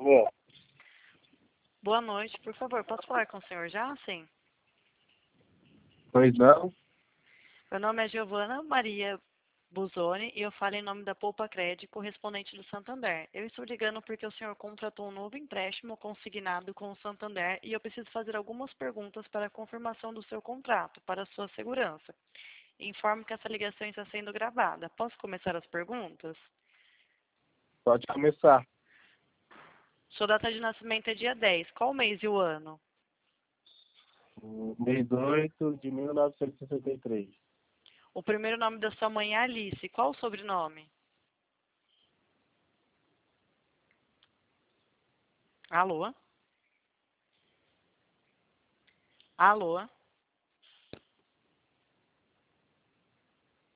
Alô? Boa noite, por favor, posso falar com o senhor Jacen? Pois não? Meu nome é Giovana Maria Buzoni e eu falo em nome da Poupa Cred, correspondente do Santander. Eu estou ligando porque o senhor contratou um novo empréstimo consignado com o Santander e eu preciso fazer algumas perguntas para a confirmação do seu contrato, para a sua segurança. Informo que essa ligação está sendo gravada. Posso começar as perguntas? Pode começar. Sua data de nascimento é dia 10. Qual o mês e o ano? Mês 8 de 1963. O primeiro nome da sua mãe é Alice. Qual o sobrenome? Alô? Alô?